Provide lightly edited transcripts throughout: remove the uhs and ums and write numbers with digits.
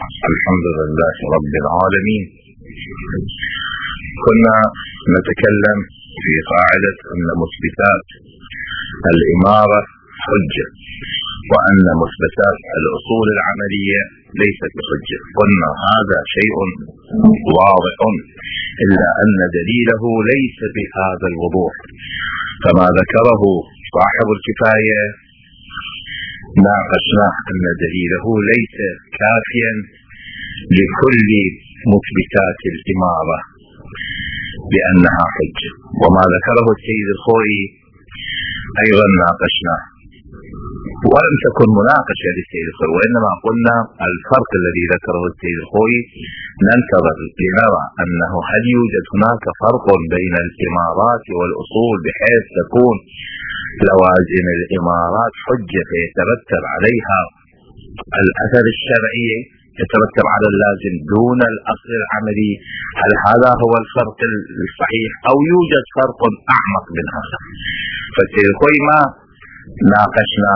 الحمد لله رب العالمين. كنا نتكلم في قاعدة أن مثبتات الإمارة حجة، وأن مثبتات الأصول العملية ليست بحجة. قلنا هذا شيء واضح، إلا أن دليله ليس بهذا الوضوح، فما ذكره صاحب الكفاية ناقشناه أن دليله ليس كافيا لكل مثبتات الإمارة بأنها حجة، وما ذكره السيد الخوئي أيضا ناقشناه، ولم تكن مناقشة للسيد الخوئي، وإنما قلنا الفرق الذي ذكره السيد الخوئي ننتظر لنرى أنه هل يوجد هناك فرق بين الإمارات والأصول بحيث تكون لوازم الإمارات حجة فيترتب عليها الأثر الشرعي، يترتب على اللازم دون الأصل العملي. هل هذا هو الفرق الصحيح أو يوجد فرق أعمق من هذا؟ فالسيد الخوئي ما ناقشنا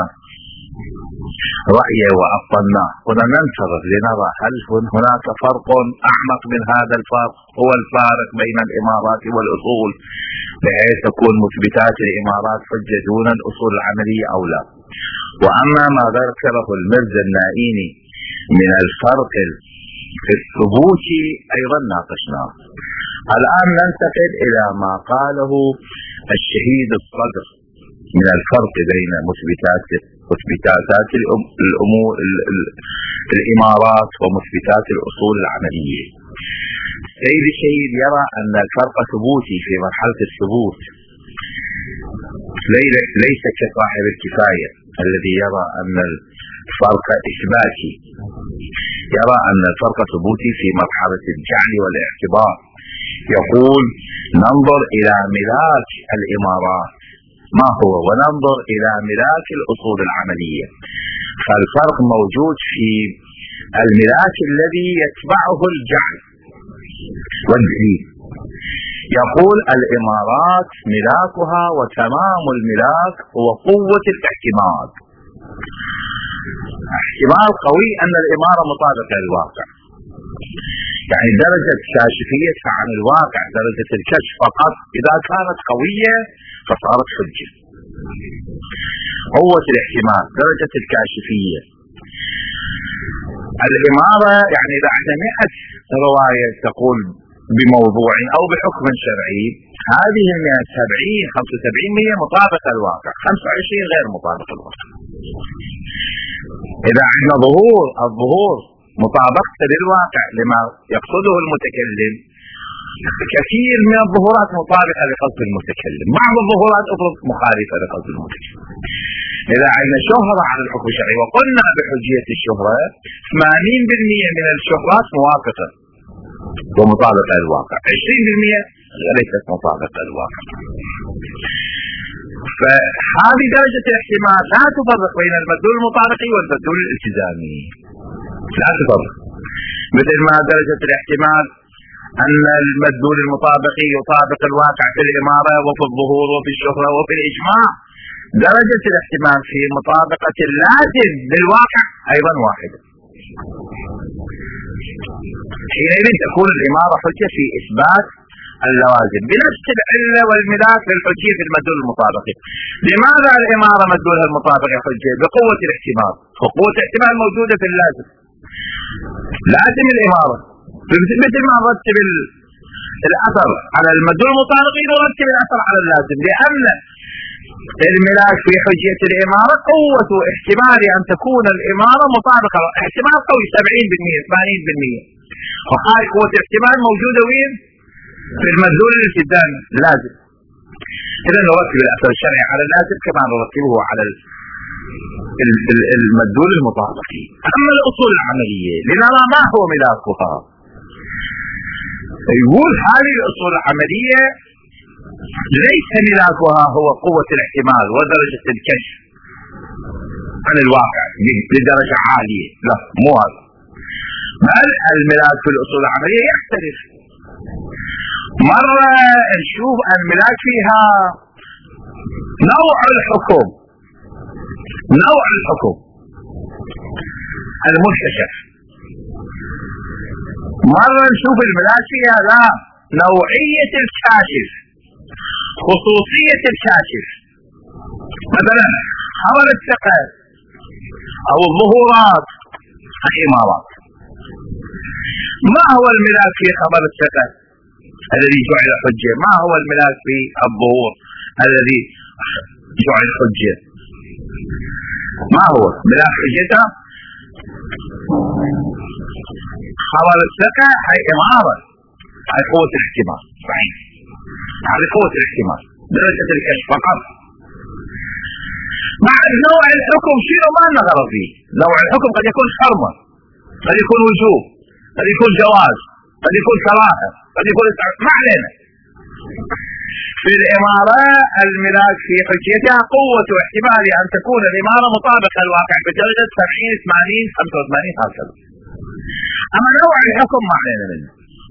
رأيه وأبطلناه، كنا ننتظر لنرى هل هناك فرق أعمق من هذا الفرق، هو الفارق بين الإمارات والأصول بحيث تكون مثبتات الإمارات حجة دون الأصول العملية أو لا. وأما ما ذكره المرزا النائيني من الفرق في الثبوت أيضا ناقشناه. الآن ننتقل إلى ما قاله الشهيد الصدر من الفرق بين مثبتات الأمور الإمارات ومثبتات الأصول العملية. السيد الشهيد يرى أن الفرق ثبوتي في مرحلة الثبوت، ليس كصاحب الكفاية الذي يرى أن الفرق إثباتي، يرى أن الفرق ثبوتي في مرحلة الجعل والاعتبار. يقول ننظر إلى ملاك الإمارات ما هو، وننظر إلى ملاك الأصول العملية، فالفرق موجود في الملاك الذي يتبعه الجعل والدليل. يقول الإمارات ملاكها وتمام الملاك هو قوة الاحتمال، احتمال قوي أن الإمارة مطابقة للواقع، يعني درجة كاشفيتها عن الواقع درجة الكشف فقط إذا كانت قوية فصارت حجة. قوة الاحتمال درجة الكاشفية. الإمارة يعني إذا عندنا 100 رواية تقول بموضوع أو بحكم شرعي، هذه 75% مطابقة للواقع، 25 غير مطابقة للواقع. إذا عندنا الظهور مطابقة للواقع لما يقصده المتكلم، كثير من الظهورات مطابقة لقصد المتكلم، بعض الظهورات أخرى مخالفة لقصد المتكلم. إذا عندنا شهرة على الحكم الشرعي وقلنا بحجية الشهرة، 80% من الشهرات موافقة ومطابقة للواقع، 20% ليست مطابقة للواقع. فهذه درجة الاحتمال لا تفرق بين المدلول المطابقي والمدلول الالتزامي، لا تفرق. مثل ما درجة الاحتمال أن المدلول المطابقي يطابق الواقع في الإمارة وفي الظهور وفي الشهرة وفي الإجماع، درجة الاحتمال في مطابقة اللازم بالواقع أيضا واحدة. حينئذ تكون الإمارة حجة في إثبات اللوازم بنفس العلة والملاك للحجية في المدلول المطابقي. لماذا الإمارة مدلولها المطابقي حجة؟ بقوة الاحتمال، وقوة الاحتمال موجودة في اللازم. لازم الإمارة مثل ما نرتب الأثر على المدلول المطابقي نرتب الأثر على اللازم، لأن الملاك في حجية الإمارة قوة احتمال أن تكون الإمارة مطابقة، احتمال قوي 70% 80%، وهاي قوة احتمال موجودة وين؟ في المدلول الالتزامي لازم. إذا نرتب الأثر الشرعي على اللازم كما نرتبه على المدلول المطابقي. أما الأصول العملية لنرى ما هو ملاكها. يقول هذه الأصول العملية ليس ملاكها هو قوة الاحتمال ودرجة الكشف عن الواقع لدرجة عالية، لا مو هذا، بل الملاك في الأصول العملية يختلف. مرة نشوف الملاك فيها نوع الحكم المكتشف، مرة نشوف الملاك فيها لا نوعية الكاشف، خصوصية الكاشف. مثلا خبر الثقة او الظهورات الامارات. ما هو الملاك في خبر الثقة الذي جعل حجة؟ ما هو الملاك في الظهور الذي جعل حجة؟ ما هو ملاك حجته؟ خبر الثقة هي امارة، هي قوة الاحتمال. صحيح، هذه قوة الاحتمال، درجة الكشف فقط. مع نوع الحكم شنو ما نظر فيه. نوع الحكم قد يكون حرمة، قد يكون وجوب، قد يكون جواز، قد يكون كراهة، قد يكون ما علينا. في الإمارة الملاك في حجيتها قوة واحتمال أن تكون الإمارة مطابقة للواقع بدرجة 70 80 85 هكذا. أما نوع الحكم ما علينا منه.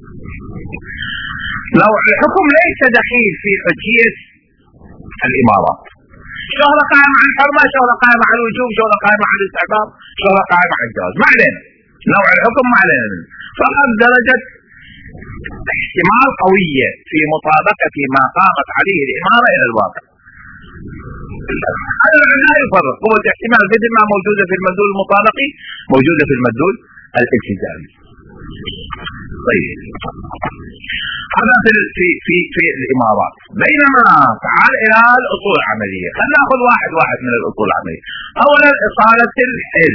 نوع الحكم ليس دخيل في حجية الإمارات. شغلة قائمة عن الحرمة، شغلة قائمة عن الوجوب، شغلة قائمة عن الاستحباب، شغلة قائمة عن الجواز، ما علينا. نوع الحكم ما علينا منه، فقط درجة احتمال قوية في مطابقة ما قامت عليه الإمارة إلى الواقع. هذا لا يفرق. قوة احتمال مثل ما موجودة في المدلول المطابقي موجودة في المدلول الالتزامي. طيب، هذا في الإمارات. بينما تعال إلى الأصول العملية، خلينا نأخذ واحد من الأصول العملية. أولا إصالة الحل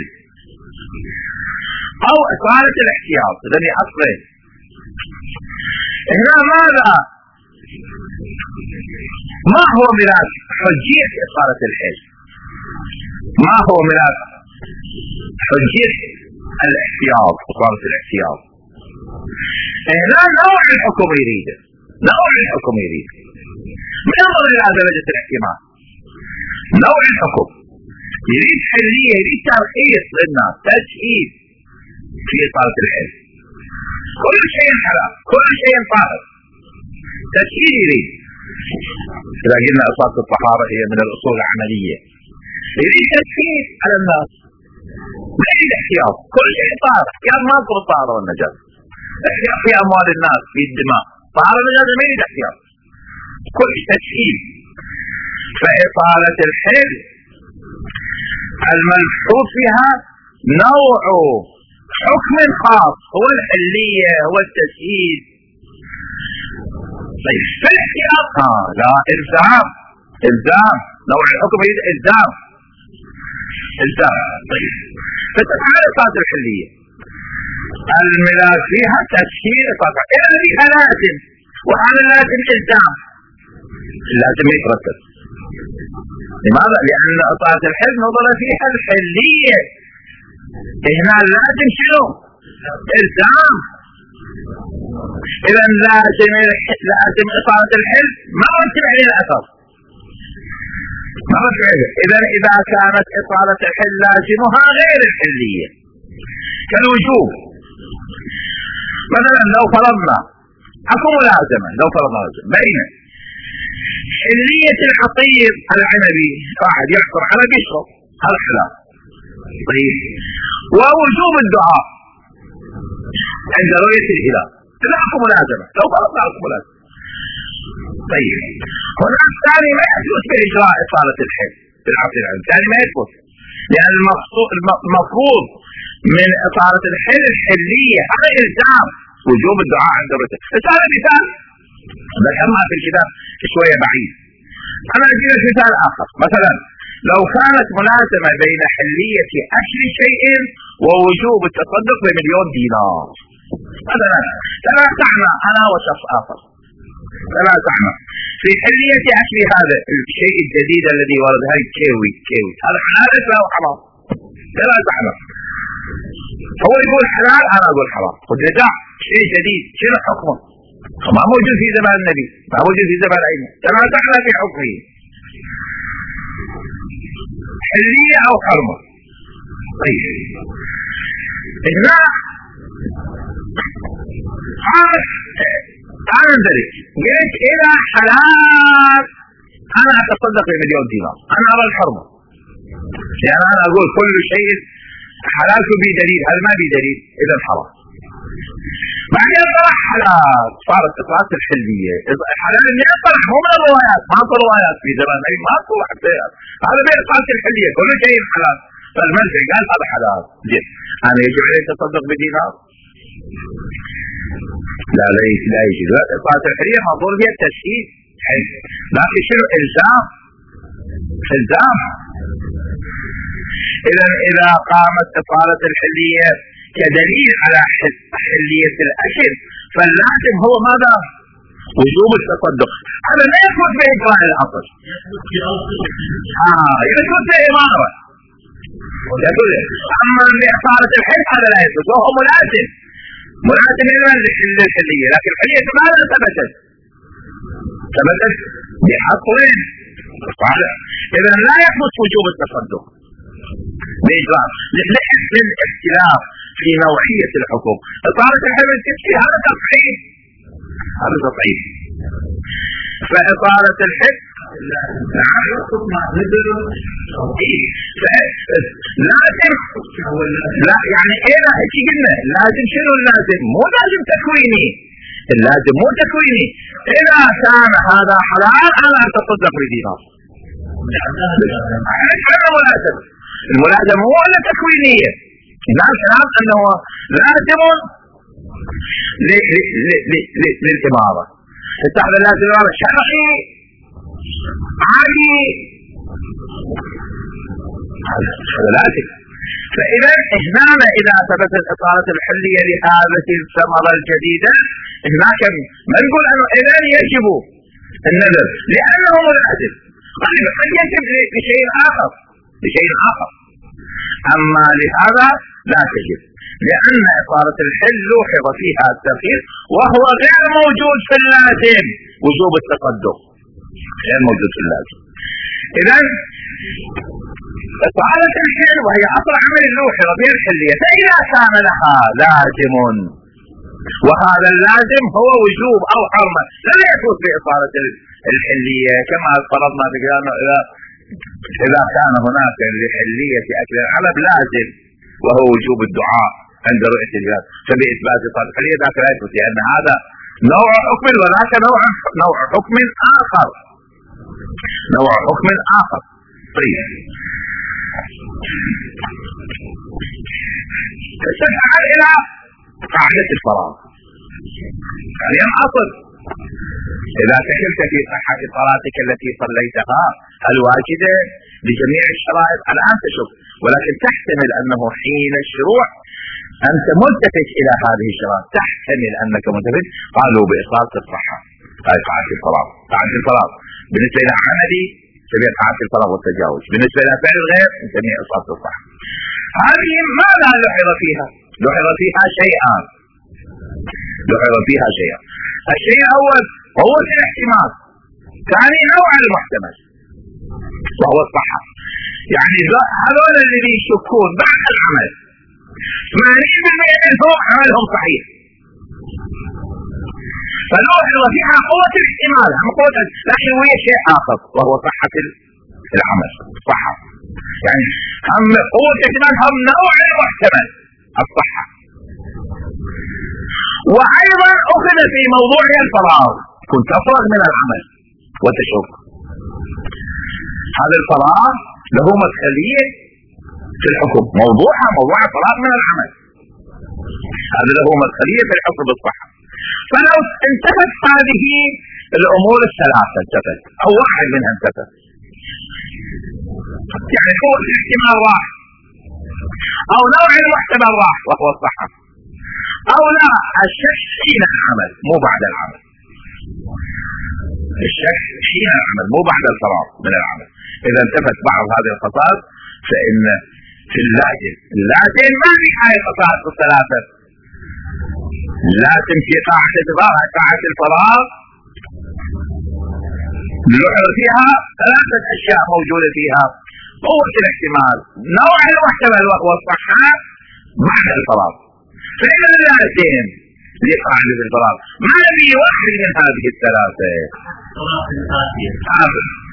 أو إصالة الاحتياط، الذي أصلين. هنا ماذا؟ ما هو ملاك حجية إصالة الحل؟ ما هو ملاك حجية الاحتياط، إصالة الاحتياط؟ هنا نوع الحكم يريده، نوع الحكم يريد. من ينظر إلى درجة الاحتمال. نوع الحكم يريد حلية، يريد ترخيص للناس، تسهيل في إصالة الحل. كل شيء حلال، كل شيء طاهر، تسهيل يريد. إذا قلنا إصالة الطهارة هي من الأصول العملية، يريد تسهيل على الناس، ما يريد احتياط. كل شيء طاهر، احتياط ما يذكر الطهارة والنجاسة، احتياط في أموال الناس، في الدماء. طهارة والنجاسة ما يريد احتياط، كل تسهيل. فإصالة الحل الملحوظ فيها نوع حكم خاص، هو الحلية، هو التسهيل. طيب في الاحتياط لا، إلزام، إلزام. نوع الحكم يريد إلزام، إلزام. طيب فتفعل إصالة الحلية الملاك فيها تسهيل إصالة. إذا فيها لازم، وعلى لازم إلزام، لازم يترتب. لماذا؟ لأن إصالة الحل نظر فيها الحلية. هنا لازم شنو؟ إلزام. إذا لازم إصالة الحل ما رتب عليه الأثر، ما رتب عليه. إذا كانت إصالة الحل لازمها غير الحلية كالوجوب. مثلا لو فرضنا أكو ملازمة، لو فرضنا بين حلية العصير العنبي، واحد يعصر عنبي يشرب، هذا حلال. طيب، ووجوب الدعاء عند رؤية الهلال، لا أكو ملازمة. لو فرضنا أكو ملازمة. طيب، هنا الثاني ما يثبت بإجراء إصالة الحل بالعصير العنبي، الثاني ما يثبت، لأن المفروض من إصالة الحل الحلية، هذا إلزام. وجوب الدعاء عند رؤية. هذا مثال ذكرناه في الكتاب شوية بعيد. أنا أجيب مثال آخر. مثلا لو كانت ملازمة بين حلية أكل شيء ووجوب التصدق ب1,000,000 دينار، مثلا تنازعنا أنا وشخص آخر، تنازعنا في حلية أكل هذا الشيء الجديد الذي ورد، هاي كيوي، هذا حلال لا حرام. تنازعنا، هو يقول حلال، أنا أقول حرام. قلت له شيء جديد، شنو حكمه؟ ما موجود في زمان النبي، ما موجود في زمان أيمن. تنازعنا في حكمه، حلية أو حرمة. طيب هنا أنا ذلك قلت إلى حلال أنا أتصدق ب1,000,000 دينار، أنا أرى الحرمة. يعني أنا أقول كل شيء حلالك بدليل، هذا ما بدليل إذا حرام. بعدين طرح حلال، صارت إطلاقات الحلية. حلال اللي طرح مو من الروايات، ما في روايات في زمان ما في حتى هذا بإطلاقات الحلية كل شيء حلال. فالمرجع قال هذا حلال. زين أنا يجب علي تصدق بدينار؟ لا يجوز. إطلاقات الحلية مفروض هي التسهيل، لكن شنو إلزام؟ إذا قامت إطالة الحلية كدليل على حلية الأكل فاللازم هو ماذا؟ وجوب التصدق. هذا لا يثبت بإجراء الأصل، يثبت بإمارة. أما بإطالة الحل هذا لا يثبت، وهو ملازم للحلية، لكن الحلية ماذا ثبتت بحصر. إذا لا يثبت وجوب التصدق بإجراء للاختلاف في نوعية الحكم. إطالة الحل هذا تضعيف، فإطالة الحل لازم، لا يعني ايه قلنا لازم شنو اللازم؟ مو لازم تكويني، اللازم مو تكويني. إذا كان هذا حلال أنا أتصدق بدينار. الملازمة مو أنها تكوينية، نعم أنه لازم للإمارة. هذا لازم شرعي عادي، هذا لازم. فإذا إجمالا إذا ثبتت إطالة الحلية لهذه الثمرة الجديدة هناك ما نقول أنه إذا يجب النذر لأنه ملازم، قد يجب لشيء آخر. أما لهذا لا تجب، لأن إطالة الحل لوحظ فيها الترخيص وهو غير موجود في اللازم. وجوب التصدق غير موجود في اللازم. إذا إطالة الحل وهي أصل عمل لوحظ فيها الحلية، فإذا كان لها لازم وهذا اللازم هو وجوب أو حرمة لا يثبت بإطالة الحلية، كما فرضنا بقيامه إذا كان هناك لحلية أكل العلب لازم وهو وجوب الدعاء عند رؤية الهلال، فبإثبات إطالة الحلية ذاك لا يثبت، لأن هذا نوع حكم وذاك نوع حكم آخر. طيب تسعى إلى قاعدة الفراغ، يعني الأصل إذا سكلت في صحة صلاتك التي صليتها الواجبة بجميع الشرائط الآن تشك، ولكن تحتمل أنه حين الشروع أنت ملتفت إلى هذه الشرائط، تحتمل أنك ملتفت، قالوا بإطلاق الصحة. هذه قاعدة الفراغ بالنسبة إلى عملي تبيع قاعدة الفراغ والتجاوز، بالنسبة إلى فعل الغير تبيع إطلاق الصحة. هذه ماذا لحظ فيها؟ لحظ فيها شيئان. الشيء الأول هو الاحتمال، ثاني نوع المحتمل وهو الصحة. يعني هذول الذين يشكون بعد العمل 80% منهم عملهم صحيح، فلوحظ فيها قوة الاحتمال لكن هي شيء آخر وهو صحة العمل. صحة يعني هم قوة الاحتمال، هم نوع المحتمل الصحة. وأيضا أخذ في موضوع الفراغ، كنت أفرغ من العمل وتشك، هذا الفراغ له مدخلية في الحكم، موضوع الفراغ من العمل هذا له مدخلية في الحكم بالصحة. فلو انتفت هذه الأمور الثلاثة أو واحد منها انتفت، يعني قوة الاحتمال راح أو نوع المحتمل راح وهو الصحة، أو لا الشك حين العمل مو بعد العمل، الشك حين العمل مو بعد الفراغ من العمل. إذا انتفت بعض هذه الخصائص فإن في اللازم ما في هاي الخصائص الثلاثة. لازم في قاعدة الفراغ نلحظ فيها ثلاثة أشياء موجودة فيها: قوة الاحتمال، نوع المحتمل وهو الصحة بعد الفراغ. فإن اللازم لقاعدة الفراغ ما في واحد من هذه الثلاثة.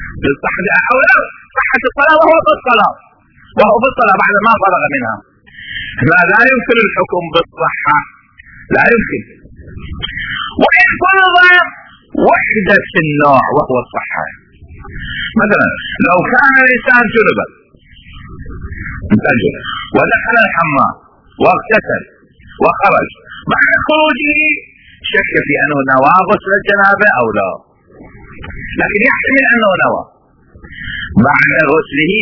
صحة الصلاة وهو في الصلاة بعد ما فرغ منها، لا يمكن الحكم بالصحة، لا يمكن. وإن فرض وحدة النوع وهو الصحة، مثلا لو كان الإنسان جنبا ودخل الحمام واغتسل وخرج، بعد خروجه شك في أنه نوى غسل الجنابة أو لا، لكن يحتمل أنه نوى. بعد غسله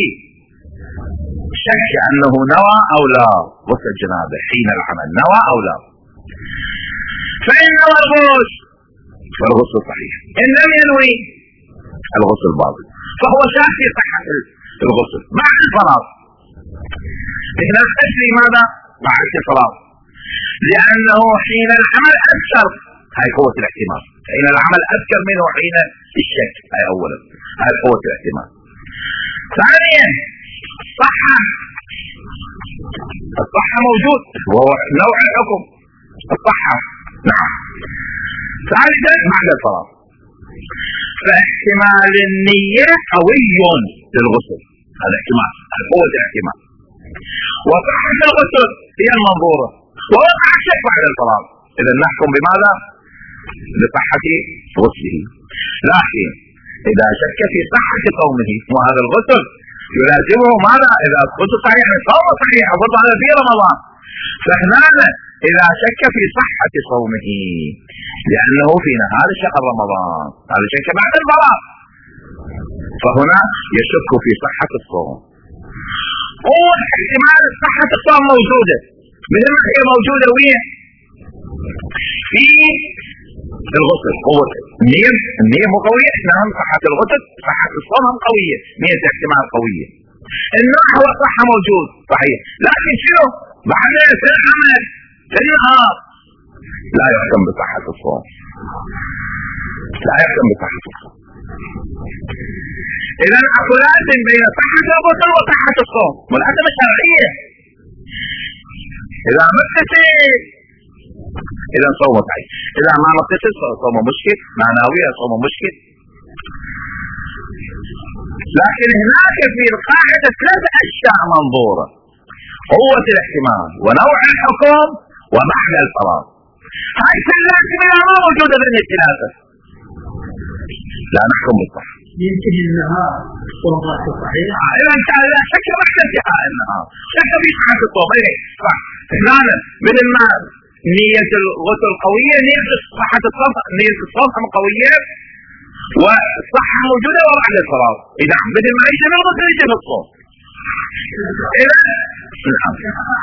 شك أنه نوى أو لا غسل الجنابة حين العمل، نوى أو لا. فإن نوى الغسل فالغسل صحيح، إن لم ينوي الغسل باطل، فهو شاك في صحة الغسل بعد الفراغ. هنا تجري ماذا؟ بعد الفراغ، لأنه حين العمل أكثر، هاي قوة الاحتمال، حين العمل أكثر منه حين الشك، هاي أولا، هاي قوة الاحتمال. ثانيا الصحة موجود، وهو نوع الحكم الصحة، نعم. ثالثا بعد الفراغ، فاحتمال النية قوي للغسل، هذا احتمال، هذا قوة الاحتمال. وصحة الغسل هي المنظورة، ووقع الشك بعد الفراغ، إذا نحكم بماذا؟ بصحة غسله. لكن إذا شك في صحة صومه، وهذا الغسل يلازمه ماذا؟ إذا الغسل صحيح صوم صحيح، فرض على في رمضان، فهنا إذا شك في صحة صومه لأنه في نهار شهر رمضان، هذا شك بعد الفراغ، فهنا يشك في صحة الصوم. هو احتمال صحة الصوم موجودة، مثل ما هي موجودة وين؟ في الغسل. قوة النية مو قوية، نعم. صحة الغسل صحة الصوم هم قوية، نية احتمال قوية. النوع هو صحة موجود صحيح، لكن شنو؟ بعد العمل النهار لا يحكم بصحة الصوم، لا يحكم بصحة الصوم. إذا أكو لازم بين صحة الغسل وصحة الصوم، والأدلة الشرعية. إذا ما اغتسل إذا صومه صحيح، إذا ما اغتسل صومه مشكل، معنويا صومه مشكل. لكن هناك في القاعدة 3 أشياء منظورة: قوة الاحتمال، ونوع الحكم، ومعنى الفراغ. هاي كلها ما موجودة بين الثلاثة، لا نحكم بالصحة. يمكن النهار صوم صحيح، إذا كان لا شك بعد انتهاء النهار، شك في صحة الصوم. صح، هنا مثل ما نية الغسل قوية، نية صحة الصوم، نية الصوم قوية والصحة موجودة وبعد الفراغ. إذا مثل ما يجب الغسل يجب الصوم. إذا نعم.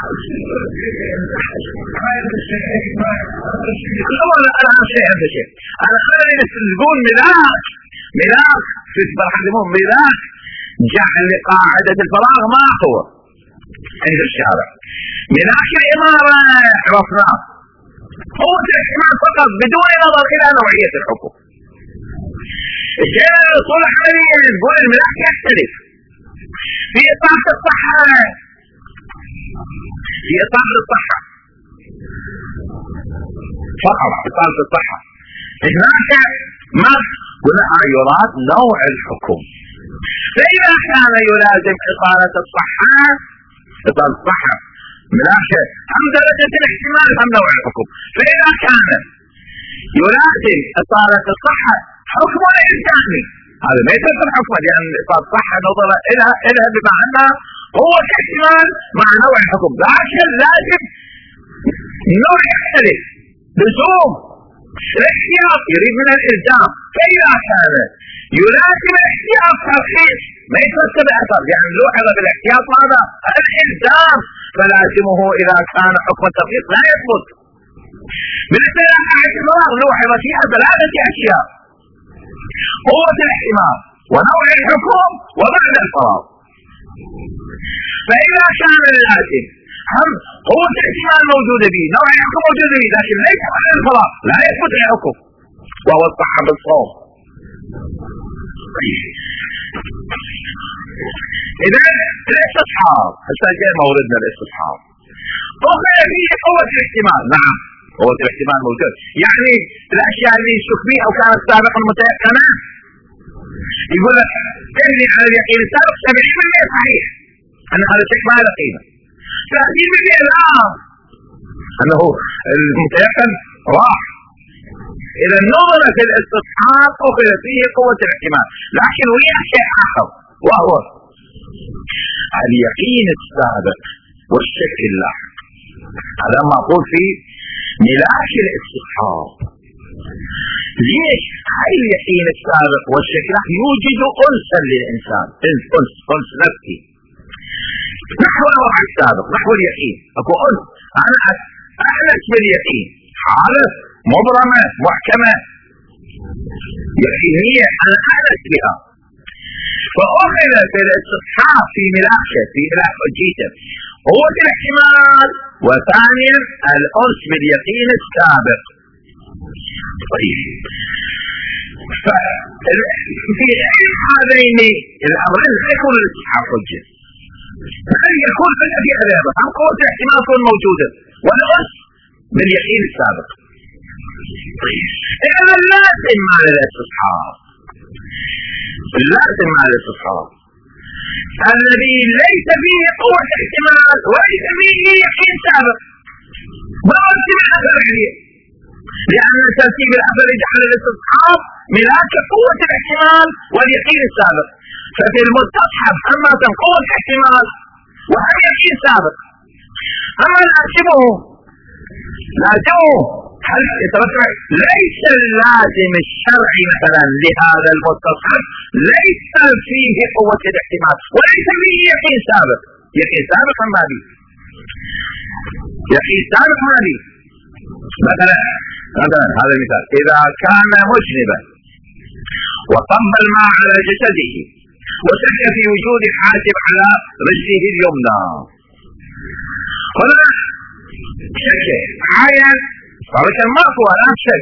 أنا شيء هذا شيء، أنا خليني نقول ملاك في الحكمون، ملاك جعل قاعدة الفراغ ما هو عند الشارع. ملاك الإمارة عرفناه، هو الاحتمال فقط بدون نظر إلى نوعية الحكم. الشيء الأصول الحالية نقول الملاك يختلف في إطار الصحة، في إطار الصحة فقط، إطار الصحة. هناك ما هنا يراد نوع الحكم، فإذا كان يلازم إطارة الصحة، إطارة الصحة ملاك هم درجة الاحتمال هم نوع الحكم. فإذا كان يلازم إطارة الصحة حكم إلزامي، هذا ما يترك الحكم، لأن إطارة الصحة نظر إلها بمعنى قوة الاحتمال مع نوع الحكم، لكن لازم نوع يختلف. لزوم الاحتياط يريد من الإلزام، فإذا كان يلازم الاحتياط ترخيص ما يترتب أثر، يعني لوحظ بالاحتياط ماذا؟ الإلزام، فلازمه إذا كان حكم الترخيص لا يثبت. بالنسبة إلى قاعدة الفراغ لوحظ فيها 3 أشياء: قوة الاحتمال، ونوع الحكم، وبعد الفراغ. فإذا كان اللازم هم قوة الاحتمال موجودة به، نوع الحكم موجود به، لكن ليس بعد الفراغ، لا يثبت الحكم، وهو الصحة بالصوم. إذا الاستصحاب، هسه جاء موردنا الاستصحاب، أخذ فيه قوة الاحتمال. نعم، قوة الاحتمال موجود، يعني الأشياء اللي يشك بها أو كانت سابقا متيقنة، يقول لك إني على اليقين السابق 70% صحيح أن هذا الشك ما له قيمة، 30% لا، أنه المتيقن راح. إذا نظرت الاستصحاب أخذ فيه قوة الاحتمال، لكن وياه شيء آخر وهو اليقين السابق والشك اللاحق. هذا ما أقول فيه ملاك الاستصحاب. ليش؟ هاي اليقين السابق والشك اللاحق يوجد أنسا للإنسان، أنس نفسي نحو الوضع السابق، نحو اليقين. أكو أنس، أنا أحلس باليقين، حالة مبرمة محكمة يقينية أنا أحلس بها. فأخذ في الاستصحاب في ملاحه في ملاح حجيته قوة الاحتمال، وثانيا الأنس باليقين السابق. طيب، في هذين الأمرين لا يكون الاستصحاب حجة، بل يكون في أدابه عن قوة الاحتمال تكون موجودة والأنس باليقين السابق. طيب، إذا لازم مع الاستصحاب، لازم مع الاستصحاب الذي ليس فيه قوة احتمال وليس فيه يقين سابق، برتب الأثر عليه، لأن ترتيب الأثر يجعل الاستصحاب ملاك قوة الاحتمال واليقين السابق. ففي المستصحب أما قوة احتمال وهم يقين سابق، أما لازمه هل يترتب ليس اللازم الشرعي مثلا لهذا المستصحب ليس فيه قوة الاحتمال وليس فيه يقين سابق. يقين سابق ما بي، يقين سابق ما بي. مثلا هذا المثال، إذا كان مجنبا وصب الماء على جسده وشك في وجود حاجب على رجله اليمنى، هنا شك عين صارت ماكو الآن شك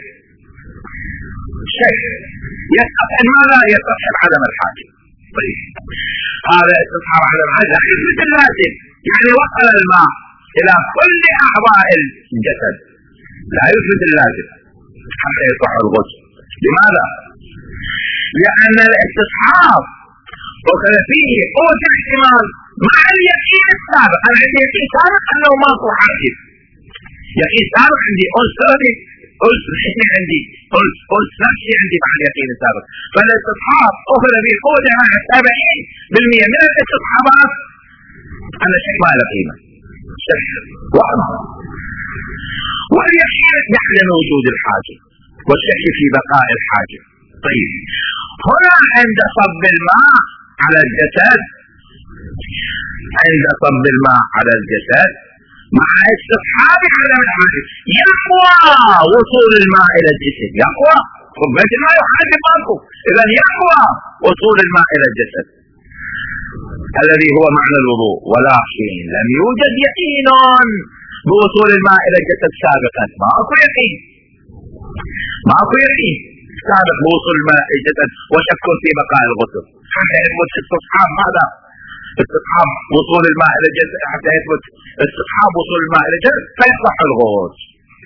يستطيع ماذا؟ يستطيع عدم الحاجب. طيب، هذا استصحاب عدم الحاجب لا يثبت اللازم، يعني وصل الماء إلى كل أعضاء الجسد، لا يثبت اللازم حتى يصح الغسل. لماذا؟ لأن الاستصحاب وكان فيه قوة الاحتمال مع اليقين السابق. أنا عندي يقين سابق أنه ماكو حاجب، يقين سابق عندي، أنس ثاني، أنس نفسي عندي، أنس نفسي عندي مع اليقين السابق. فالاستصحاب أخذ به قوة 70% من الاستصحابات أن الشك ما له قيمة، شك وهم، واليقين يعلم وجود الحاجب والشك في بقاء الحاجب. طيب، هنا عند صب الماء على الجسد، عند صب الماء على الجسد مع استصحاب عدم الحاجب يقوى وصول الماء إلى الجسد، يقوى صبيت الماء يحاجب ماكو، إذا يقوى وصول الماء إلى الجسد الذي هو معنى الوضوء. ولكن لم يوجد يقين بوصول الماء إلى الجسد سابقا، ماكو يقين سابق بوصول الماء إلى الجسد وشك في بقاء الغسل حتى يثبت استصحاب ماذا؟ استصحاب وصول الماء إلى الجسد، حتى يثبت استصحاب وصول الماء إلى الجسد فيصح الغسل.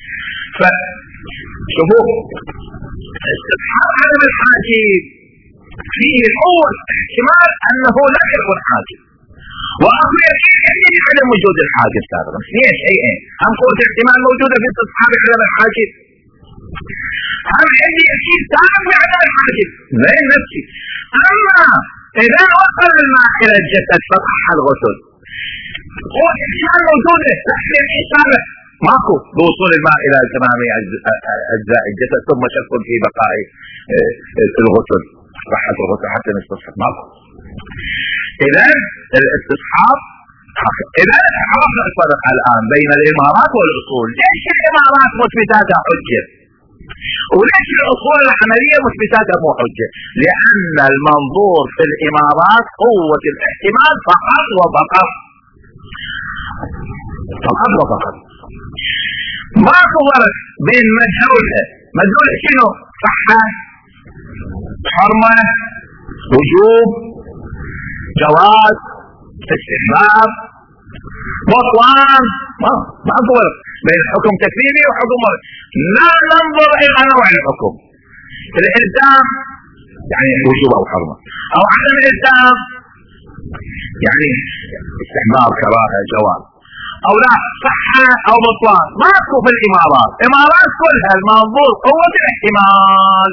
فشوفوا استصحاب عدم الحاجب فيه قوة احتمال أنه لا يكون حاجب، وأخذ يقين عدم وجود الحاجب سابقا. اثنين شيئين، هم قوة احتمال موجودة في استصحاب عدم الحاجب، هم عندي يقين سابق بعدم الحاجب زين نفسي. أما إذا وصل الماء إلى الجسد فصح الغسل، قوة احتمال موجودة لكن يقين سابق ماكو بوصول الماء إلى تمام أجزاء الجسد ثم شك في بقاء الغسل، صحة الغسل حتى نستصحب ماكو. إذا الاستصحاب، إذا عرفنا الفرق الآن بين الإمارات والأصول. ليش الإمارات مثبتاتها حجة وليش الأصول العملية مثبتاتها مو حجة؟ لأن المنظور في الإمارات قوة الاحتمال فقط وفقط، فقط وفقط، ماكو فرق بين مدلول شنو؟ صحة، حرمة، وجوب، جواز، استحباب، بطلان، ماكو فرق بين حكم تكليفي وحكم مرضي. لا ننظر إلى نوع الحكم، الإلزام يعني وجوب أو حرمة، أو عدم الإلزام يعني استحباب، كراهة، جواز، او لا صحة او بطلان. ماكو في الامارات، امارات كلها المنظور قوة الاحتمال،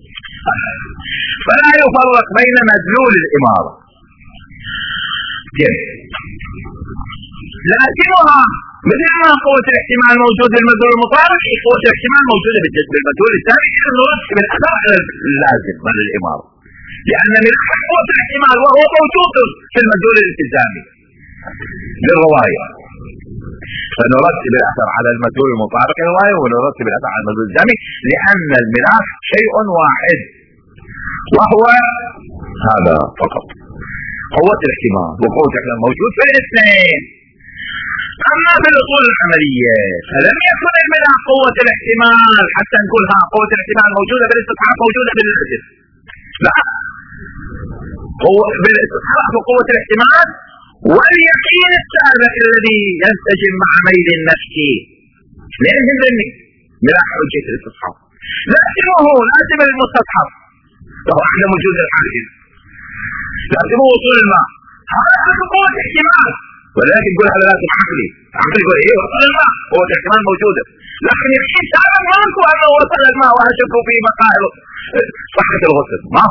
فلا يفرق بين مدلول الامارة. لكنها مثل ما قوة الاحتمال موجودة بالمدلول المطابق، قوة الاحتمال موجودة بالمدلول الثاني، نرتب الاثر على اللازم من الامارة، لان من قوة الاحتمال وهو موجود في المدلول الالتزامي للرواية، فنرتب الاثر على المدلول المطابق للرواية ونرتب الاثر على المدلول الالتزامي، لان الملاك شيء واحد وهو هذا فقط، قوة الاحتمال وقوة الاحتمال موجود في الاثنين. اما في الاصول العملية فلم يكن الملاك قوة الاحتمال حتى نقولها قوة الاحتمال موجودة بالاستصحاب موجودة باللازم، لا، بالاستصحاب وقوة الاحتمال واليقين السابق الذي ينسجم مع ميل النفس لأن ذني ملاك حجة الاستصحاب، لازمه لازم المستصحب وهو عدم وجود الحاجز، لازمه وصول الماء، هذا قوة احتمال، ولكن يقول هذا لازم عقلي، عقلي يقول ايه وصل الماء، قوة الاحتمال موجودة، لكن يقين سابق ماكو انه وصل الماء وهشكوا في مقاهر صحة الغسل، ما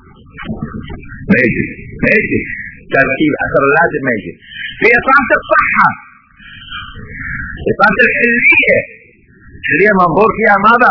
يجي تركيب اثر اللازم ما يجي في اصابة الصحة، اصابة الحلية منظور فيها ماذا؟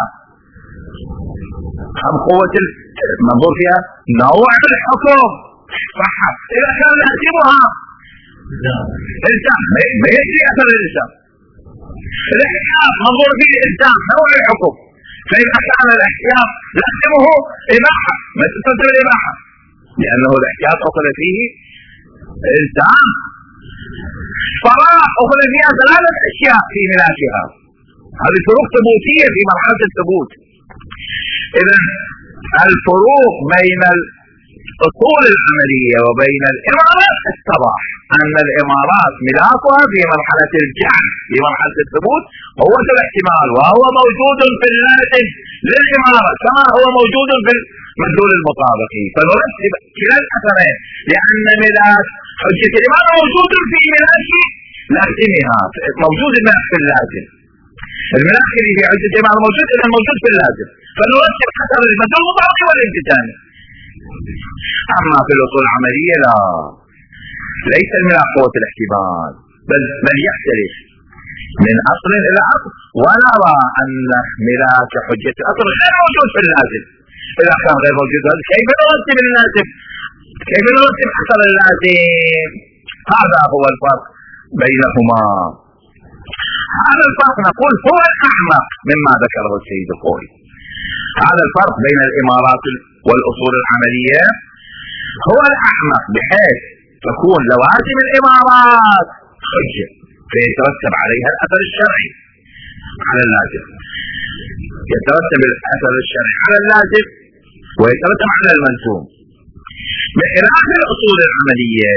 هم قوة المنظور فيها نوع الحكم صحة، إذا كان لازمها إلزام ما يجري أثر الإلزام، الاحتياط منظور فيه إلزام نوع الحكم، فإذا كان الاحتياط لازمه إباحة ما تستلزم الإباحة لأنه الاحتياط أخذ فيه إلزام، فراغ أخذ فيها ثلاثة أشياء في ملاكها، هذه فروق ثبوتية في مرحلة الثبوت. إذا الفروق بين الأصول العملية وبين الإمارات اتضح أن الإمارات ملاكها في مرحلة الجعل في مرحلة الثبوت هو الاحتمال، وهو موجود في اللازم للإمارة كما هو موجود في المدلول المطابقي، فنرتب كلا الأثرين لأن ملاك حجة الإمارة موجود في ملاك لازمها، موجود في اللازم، الملاك اللي في حجة الإمارة موجود إذا موجود في اللازم، فنرتب حسب المدلول المطابقي والالتزامي. أما في الأصول العملية لا، ليس الملاك قوة الاحتمال بل يختلف من أصل إلى أصل، ونرى أن ملاك حجة الأصل غير موجود في اللازم، إذا كان غير موجود كيف نرتب اللازم؟ كيف نرتب أصل اللازم؟ هذا هو الفرق بينهما، هذا الفرق نقول هو الأعمق مما ذكره السيد الخوئي، هذا الفرق بين الإمارات والأصول العملية هو الأعمق، بحيث تكون لوازم الإمارات حجة فيترتب عليها الأثر الشرعي على اللازم، يترتب الأثر الشرعي على اللازم ويترتب على الملزوم، بخلاف الأصول العملية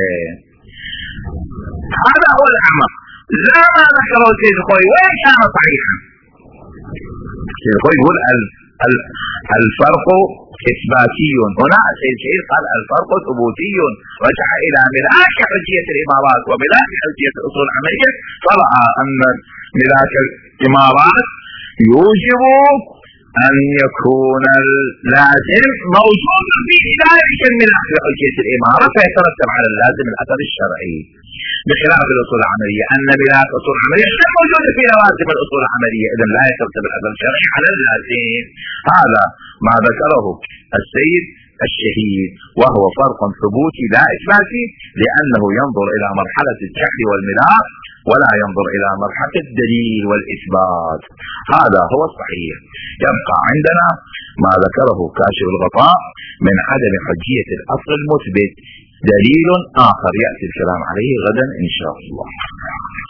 هذا هو الأعمق، لا ما ذكره السيد الخوئي وإن كان صحيحا. السيد الخوئي يقول الفرق إثباتي، هنا السيد الشهير قال الفرق ثبوتي، رجع إلى ملاك حجية الإمارات وملاك حجية الأصول العملية، فرأى أن ملاك الإمارات يوجب أن يكون اللازم موجود في ذلك الملاك لحجية الإمارة فيترتب على اللازم الأثر الشرعي، بخلاف الأصول العملية أن ملاك الأصول العملية غير موجود في لوازم الأصول العملية، إذن لا يترتب الأثر الشرعي على اللازم. هذا ما ذكره السيد الشهيد، وهو فرق ثبوتي لا إثباتي، لأنه ينظر إلى مرحلة الجحد والملاك ولا ينظر إلى مرحلة الدليل والإثبات، هذا هو الصحيح. يبقى عندنا ما ذكره كاشف الغطاء من عدم حجية الأصل المثبت، دليل آخر يأتي الكلام عليه غدا إن شاء الله.